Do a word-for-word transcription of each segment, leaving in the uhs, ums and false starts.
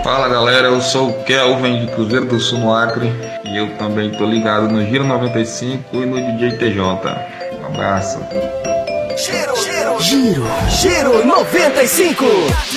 Fala galera, eu sou o Kelvin de Cruzeiro do Sul no Acre e eu também tô ligado no Giro noventa e cinco e no D J T J. Um abraço. Giro, giro, giro, giro noventa e cinco.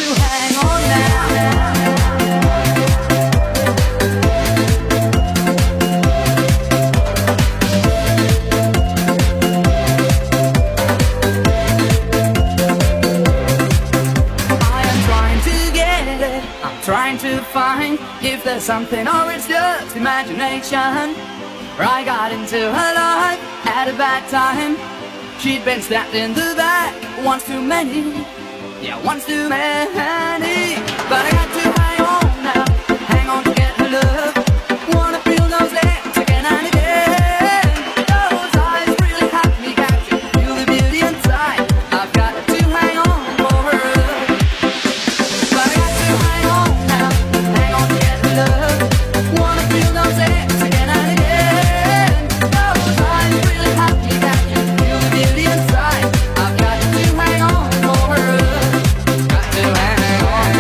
Trying to find if there's something or it's just imagination. I got into her life at a bad time. She'd been stabbed in the back once too many. Yeah, once too many. But I got to hang on now, hang on to get her love. Wanna feel those legs again and again. Those eyes really have me captured. Feel the beauty inside. I've got to hang on for her love. But I got to hang on now, hang on to get her love. Wanna feel those legs again and again. Those eyes really have me captured. Feel the beauty inside. I've got to hang on for her love. Got to hang on.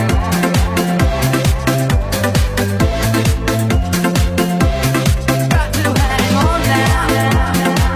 Got to hang on now.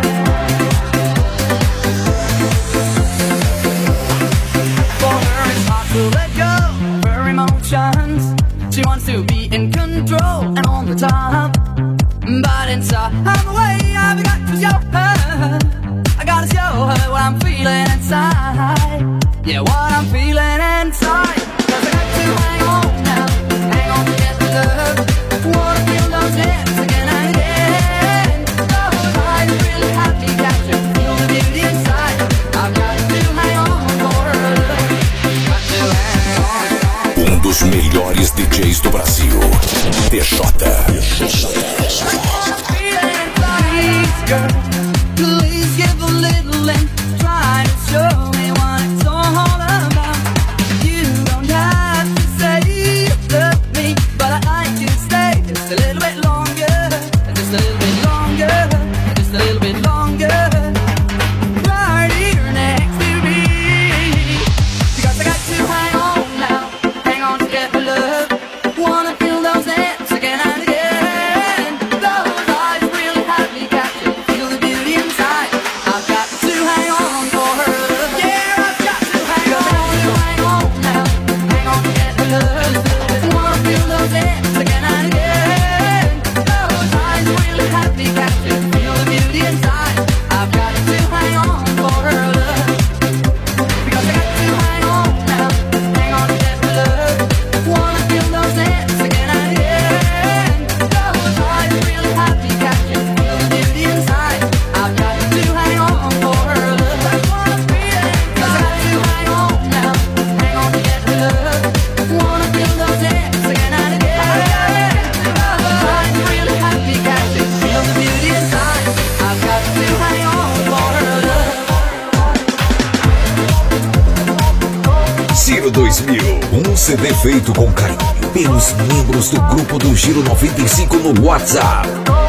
For her it's hard to let go of her emotions. She wants to be in control and on the top. But inside I'm away, I've got to show her. I gotta show her what I'm feeling inside. Yeah, what I'm feeling inside. Cause I got to hang on now, hang on to get the love. Wanna feel those hips again and again. Those eyes really have me captured. Feel the beauty inside. I've got to hang on for her love. Got to hang on. Um dos melhores D Js do Brasil, T J. Please, girl, please give a little and try to show me what it's all about. You don't have to say you love me, but I'd like you to stay just a little bit longer, just a little bit longer, just a little bit longer. Right here next to me, because I got to hang on now, hang on to get the love. Wanna feel those hands again and again. Those eyes really have me captured. Feel the beauty inside. I've got to hang on for her love. Yeah, I've got to hang on. Hang on now, hang on to get her love. Wanna feel those hands again and again. Those eyes really have me captured. Feel the beauty inside. I've got to hang on for her love. Because I got to hang on now, hang on to get her love. Wanna feel those hands again and again. Those eyes really have me captured. Feel the beauty inside. I've got to hang on for her love. I wanna feel it. 'Cause I got to hang on now, hang on to get her love. Wanna feel those hands again and again. Those eyes really have me captured. Feel the beauty inside. I've got to hang on for her love. Giro dois mil, um C D feito com carinho pelos membros do grupo do Giro noventa e cinco no WhatsApp.